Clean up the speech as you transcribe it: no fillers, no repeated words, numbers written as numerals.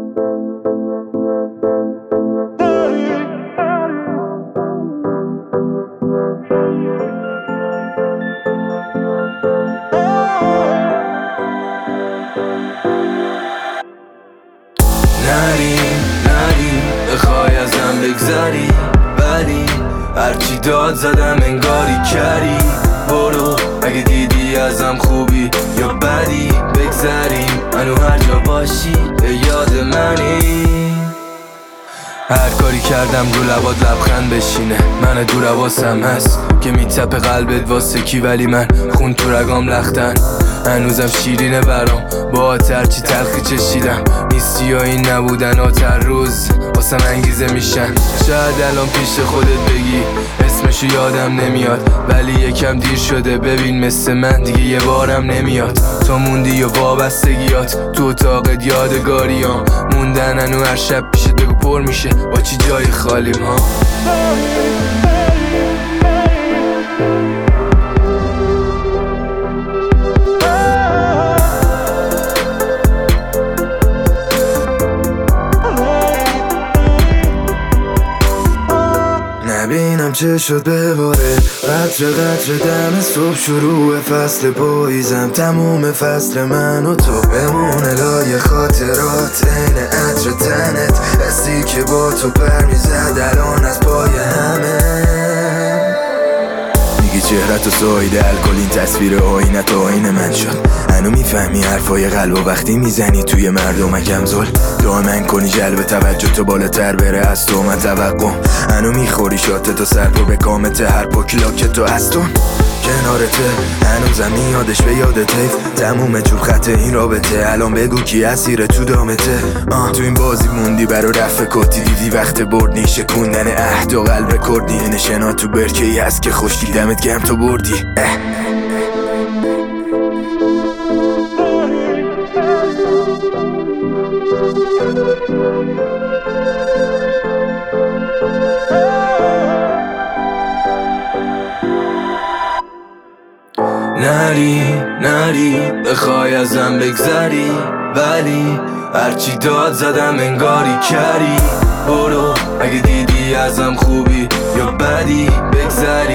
نری بخوای ازم بگذری، ولی هرچی داد زدم انگاری کری. برو اگه دیدی ازم خوبی یا بدی، بگذریم منو هر جا باشی به یاد منی. هر کاری کردم رو لبات لبخند بشینه، من دور حواسم هست که میتپه قلبت واسه کی، ولی من خون تو رگام لختن هنوزم شیرینه برام. با هرچی تلخی چشیدم نیستی یا این نبودن هر روز واسم انگیزه میشن. شاید الان پیش خودت بگی اسمشو یادم نمیاد، ولی یکم دیر شده ببین مثل من دیگه یه بارم نمیاد. تو موندی و وابستگیات تو اتاقت یادگاریام موندن، هنو هر شب پیشت بگو پر میشه با چی جای خالیم ها. نبینم چه شد بباره، قطر قطر دم صبح شروع فصل پاییزم، تموم فصل من و تو بمونه لای خاطرات این عطر تنت، دستی که با تو پر میزد الان از پای همه. میگی چهرت و سایده الکل این تصویر آینت آینه من شد، هنو میفهمی حرفای قلب و وقتی میزنی توی مردمکم زل دائما کنی جلب توجه تو بالاتر بره از تو من توقع، هنو میخوری شاته تو سر پر به کامته هر پاکلاک تو هستون کنارته، هنوزم میادش به یادت حیف تموم چوب خط این رابطه، الان بگو کی اسیر تو دامته. تو این بازی موندی برا رفع کاتی، دیدی وقت برد نیشه کندن عهد و قلب کردی، نشنا تو برکه ای هست که خوشگی دمت گرم تو بردی. نری بخوای ازم بگذری، ولی هرچی داد زدم انگاری کری. برو اگه دیدی ازم خوبی یا بدی، بگذری